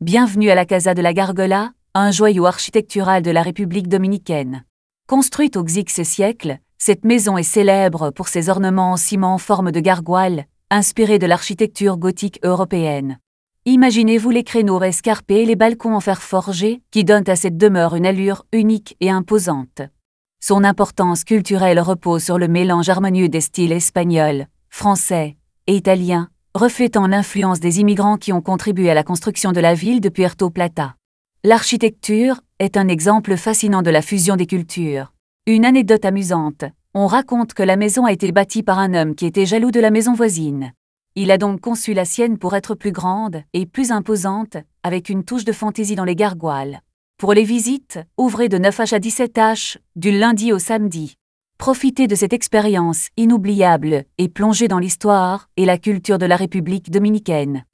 Bienvenue à la Casa de la Gargola, un joyau architectural de la République dominicaine. Construite au XIe siècle, cette maison est célèbre pour ses ornements en ciment en forme de gargoyle, inspirés de l'architecture gothique européenne. Imaginez-vous les créneaux escarpés et les balcons en fer forgé qui donnent à cette demeure une allure unique et imposante. Son importance culturelle repose sur le mélange harmonieux des styles espagnol, français et italien, reflétant l'influence des immigrants qui ont contribué à la construction de la ville de Puerto Plata. L'architecture est un exemple fascinant de la fusion des cultures. Une anecdote amusante, on raconte que la maison a été bâtie par un homme qui était jaloux de la maison voisine. Il a donc conçu la sienne pour être plus grande et plus imposante, avec une touche de fantaisie dans les gargoyles. Pour les visites, ouvrez de 9h à 17h, du lundi au samedi. Profitez de cette expérience inoubliable et plongez dans l'histoire et la culture de la République dominicaine.